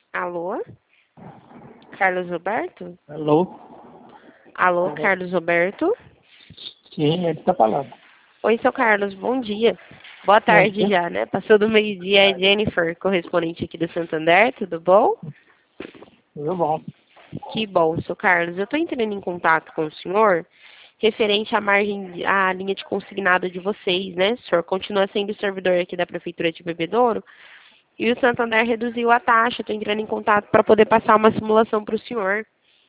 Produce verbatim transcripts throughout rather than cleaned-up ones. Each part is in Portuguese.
Alô? Carlos Roberto? Alô? Alô, Carlos Roberto? Sim, ele está falando. Oi, seu Carlos, bom dia. Boa Bom tarde dia. já, né? Passou do meio-dia, é Jennifer, correspondente aqui do Santander, tudo bom? Tudo bom. Que bom, seu Carlos. Eu estou entrando em contato com o senhor referente à margem, à linha de consignado de vocês, né? O senhor continua sendo servidor aqui da Prefeitura de Bebedouro e o Santander reduziu a taxa. Estou entrando em contato para poder passar uma simulação para o senhor.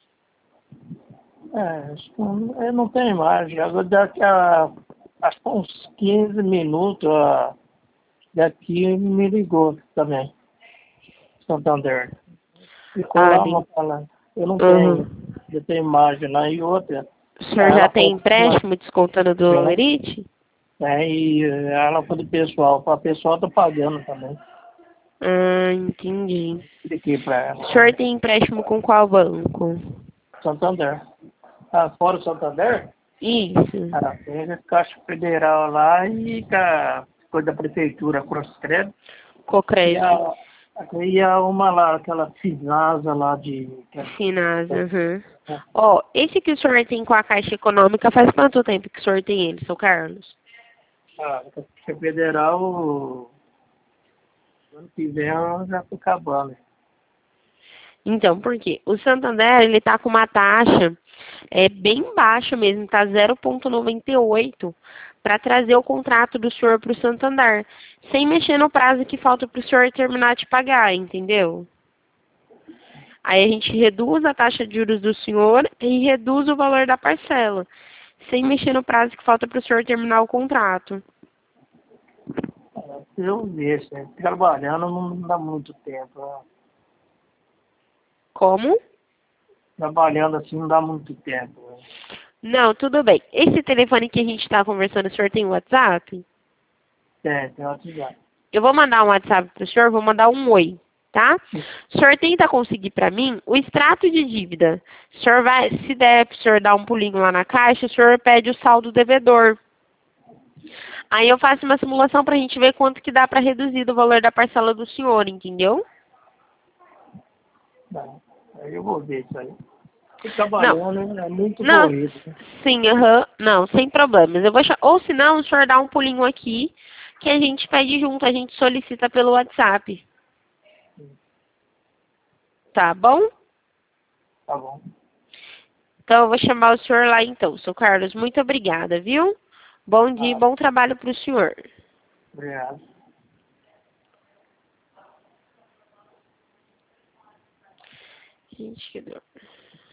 É, acho que não- eu não tenho imagem. Agora daqui a acho que uns quinze minutos a, daqui me ligou também. Santander. Ficou Ah, lá uma bem. falando. Eu não tenho. Uhum. Eu tenho imagem lá e outra. O senhor já Ela tem falou que não empréstimo descontando do tinha, Lerite? né? E ela falou do pessoal. O pessoal tá pagando também. Ah, entendi. Expliquei para ela O senhor também. tem empréstimo com qual banco? Santander. Ah, fora o Santander? Isso. Ah, tem a Caixa Federal lá e a coisa da prefeitura, Crosscred. E Cocred. a, e a uma lá, aquela Finasa lá de. Que é, Finasa, uhum. é, Ó, esse que o senhor tem com a Caixa Econômica, faz quanto tempo que o senhor tem ele, seu Carlos? a Caixa Federal, ano que vem ela já tá acabando. Então, por quê? O Santander, ele tá com uma taxa é, bem baixa mesmo, tá zero vírgula noventa e oito para trazer o contrato do senhor para o Santander, sem mexer no prazo que falta para o senhor terminar de pagar, entendeu? Aí a gente reduz a taxa de juros do senhor e reduz o valor da parcela, sem mexer no prazo que falta para o senhor terminar o contrato. Eu vejo, né? Trabalhando não dá muito tempo. Né? Como? Trabalhando assim não dá muito tempo. Né? Não, tudo bem. Esse telefone que a gente está conversando, o senhor tem WhatsApp? É, tem outro já. Eu vou mandar um WhatsApp para o senhor, vou mandar um oi, tá? O senhor tenta conseguir para mim o extrato de dívida. O senhor vai, se der para o senhor dar um pulinho lá na caixa, o senhor pede o saldo devedor. Aí eu faço uma simulação para a gente ver quanto que dá para reduzir do valor da parcela do senhor, entendeu? Não, aí eu vou ver isso aí. Tô Não, trabalhando, é muito não, corrido. Né? sim, aham, não, sem problemas. Eu vou, cha- ou se não, o senhor dá um pulinho aqui, que a gente pede junto, a gente solicita pelo WhatsApp. Tá bom? Tá bom. Então eu vou chamar o senhor lá então. Seu Carlos, muito obrigada, viu? Bom dia e Ah, bom trabalho para o senhor. obrigado. Gente, que dor.